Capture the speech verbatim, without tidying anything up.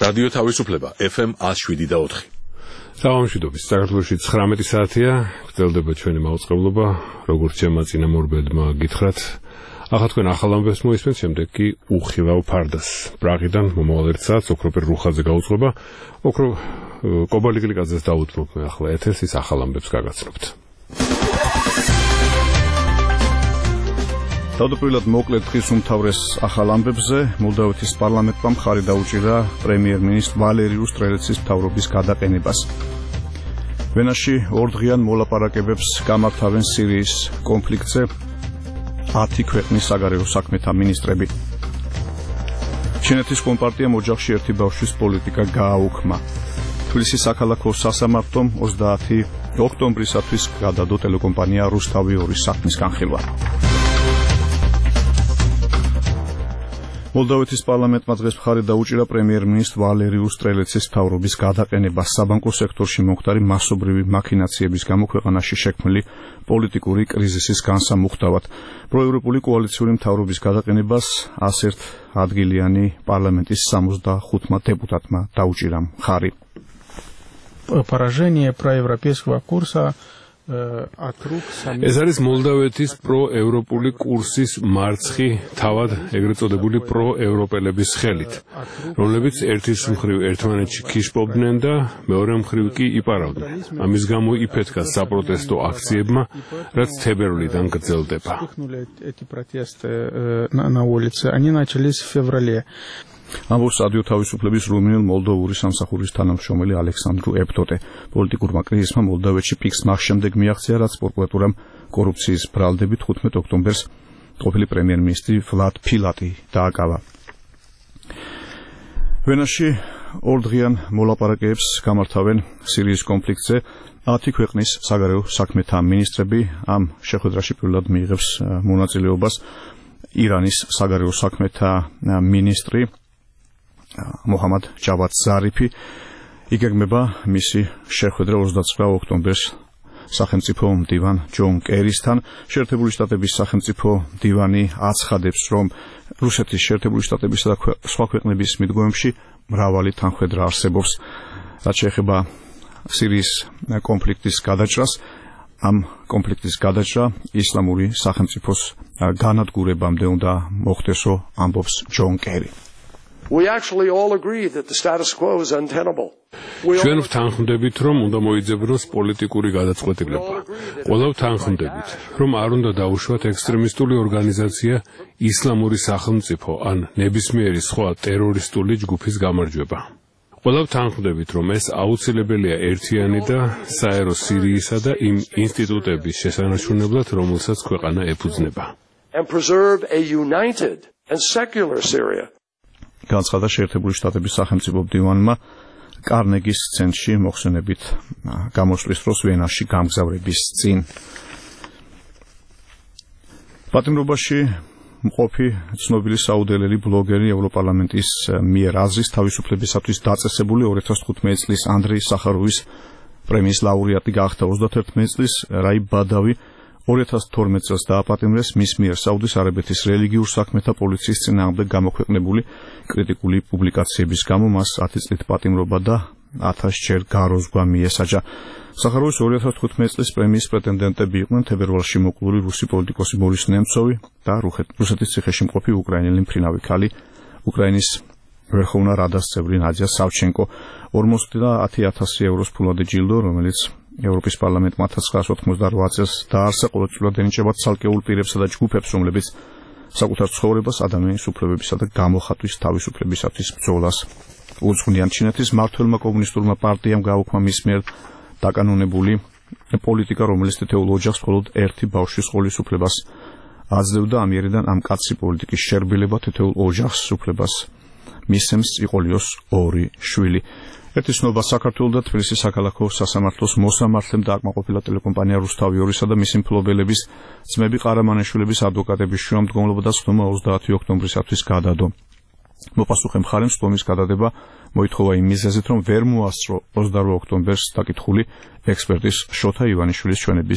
რადიო თავისუფლება ეფ ემ one oh seven და four. Საღამოშიდობის საქართველოში ცხრამეტი საათია, გრძელდება ჩვენი მაუწყებლობა, როგორც შემაწინა მორბედმა გითხრათ. ახლა თქვენ ახალ ამბებს მოისმენთ, შემდეგ კი უხილავ ფარდას. პრაღიდან მომავალ ერთ საათს ოქროპერ რუხაძე გაუწყობა, ოქრო კობალიკლიკაძეს დაუთმობ მე ახლა ეთერს, ის ახალ ამბებს გაგაცნობთ. თავდაპირველად მოკლედ დღის უმთავრეს ახალ ამბებზე მოლდოვეთის პარლამენტმა მხარი დაუჭირა პრემიერ-მინისტრ ვალერი რუსტრელეცის მთავრობის გადაყენებას. ვენაში ორდღიან მოლაპარაკებებს გამართავენ სირიის კონფლიქტზე ათი ქვეყნის საგარეო საქმეთა მინისტრები. ჩინეთის კომპარტიამ ოჯახში ერთი ბავშვის პოლიტიკა გააუქმა. თბილისის საქალაქო სასამართლომ ოცდაათი ოქტომბრისათვის გადადო ტელეკომპანია რუსთავი ორის საქმის განხილვა. მოლდოვეთის პარლამენტმა დღეს მხარი დაუჭირა პრემიერ-მინისტრ ვალერი რუსტრელეცის მთავრობის გადაყენებას საბანკო სექტორში მომხდარი მასობრივი მაქინაციების გამო ქვეყანაში შექმნილი პოლიტიკური კრიზისის განსამუხტავად. პროევროპული კოალიციური მთავრობის გადაყენებას ასერთ ადგილიანი პარლამენტის სამოცდახუთმა დეპუტატმა დაუჭირა მხარი. Поражение проевропейского курса ეს არის მოლდოვეთის პროევროპული კურსის მარცხი თავად ეგრეთ წოდებული პროევროპელების ხელით, რომლებიც ერთის მხრივ ერთმანეთში ქიშპობდნენ და მეორე მხრივ კი იპარავდნენ. ამის გამო იფეთქა საპროტესტო აქციებმა, რაც თებერვლიდან გრძელდება. ამბობს რადიო თავისუფლების რუმინელ მოლდოვური სამსახურის თანამშრომელი ალექსანდრუ ეფტოტე. პოლიტიკურმა კრიზისმა მოლდოვეთში პიკს მას შემდეგ მიაღწია, რაც პროკურატურამ კორუფციის ბრალდებით თხუთმეტ ოქტომბერს ყოფილი პრემიერ-მინისტრი ვლად ფილატი დააკავა. ვენაში ორდღიან მოლაპარაკებებს გამართავენ სირიის კონფლიქტზე ათი ქვეყნის საგარეო საქმეთა მინისტრები. ამ შეხვედრაში პირველად მიიღებს მონაწილეობას ირანის საგარეო საქმეთა მინისტრი მოჰამად ჯავად ზარიფი. იგეგმება მისი შეხვედრა ოცდაცხრა ოქტომბერს სახელმწიფო მდივან ჯონ კერისთან. შეერთებული შტატების სახელმწიფო მდივანი აცხადებს, რომ რუსეთის, შეერთებული შტატებისა და სხვა ქვეყნების მიდგომებში მრავალი თანხმედრა არსებობს. რაც შეეხება სირიის კონფლიქტის გადაჭრას, ამ კონფლიქტის გადაჭრა ისლამური სახელმწიფოს განადგურებამდე უნდა მოხდესო, ამბობს ჯონ კერი. We actually all agree that the status quo is untenable. ჩვენ ვთანხმდებით, რომ უნდა მოიძებნოს პოლიტიკური გადაწყვეტილება. ყველა ვთანხმდებით, რომ არ უნდა დაუშვათ ექსტრემისტული ორგანიზაცია ისლამური სახელმწიფო ან ნებისმიერი სხვა ტერორისტული ჯგუფის გამარჯვება. ყველა ვთანხმდებით, რომ ეს აუცილებელია ერთიანი და საერო სირიისა და იმ ინსტიტუტების შესანარჩუნებლად, რომელსაც ქვეყანა ეფუძნება. And preserve a united and secular Syria. განცხადა შეერთებული შტატების სახელმწიფო მდივანმა კარნეგის ცენტრში მოხსენებით გამოსვლის დროს ვენაში გამგზავრების წინ. პატიმრობაში მყოფი ცნობილი საუდელელი ბლოგერი ევროპარლამენტის მიერ აზრის თავისუფლებისათვის დაწესებული ორი ათას თხუთმეტი წლის ანდრეი სახაროვის პრემიის ლაურეატი გახდა. ოცდათერთმეტი წლის რაი ბადავი ორი ათას თორმეტ წელს დააპატიმრეს მის მიერ საუდის არაბეთის რელიგიურ საქმეთა პოლიციის წინააღმდეგ გამოქვეყნებული კრიტიკული პუბლიკაციების გამო მას ათი წლით პატიმრობა და ათასჯერ გაროზღვა მიესაჯა. სახაროვის ორი ათას თხუთმეტი წლის პრემიის პრეტენდენტები იყვნენ თებერვალში მოკლული რუსი პოლიტიკოსი ბორის ნემცოვი და რუსეთის ციხეში მყოფი უკრაინელი მფრინავი ქალი უკრაინის ვერხოვნა რადას წევრი ნადია სავჩენკო. ორმოცდაათი ათასი ევროს ფულადი ჯილდო, რომელიც ევროპის პარლამენტმა ათას ცხრაასი ოთხმოცდაოთხ წელს დაარსა, ყოველწლიურად ენიჭება ცალკეულ პირებსა და ჯგუფებს, რომლებიც საკუთარ ცხოვრებას, ადამიანის უფლებებისა და გამოხატვის თავისუფლებისათვის ბრძოლას უძღვნიან. ჩინეთის მმართველმა კომუნისტურმა პარტიამ გააუქმა მის მიერ დაკანონებული პოლიტიკა, რომელიც თითოეულ ოჯახს მხოლოდ ერთი ბავშვის ყოლის უფლებას აძლევდა. ამიერიდან ამ კაცი პოლიტიკის შერბილება თითოეულ ოჯახს უფლებას მისცემს იყოლიოს ორი შვილი. ერთი ცნობა საქართველოს და თბილისის საქალაქო სასამართლოს მოსამართლემ დააკმაყოფილა ტელეკომპანია რუსთავი ორისა და მისი მფლობელების ძმები ყარამანაშვილების ადვოკატების შუამდგომლობა და სხდომა ოცდაათი ოქტომბრისათვის გადადო. მოპასუხე მხარემ სხდომის გადადება მოითხოვა იმ მიზეზით, რომ ვერ მოასწრო ოცდაოთხ ოქტომბერს დაკითხული ექსპერტის შოთა ივანიშვილის ჩვენების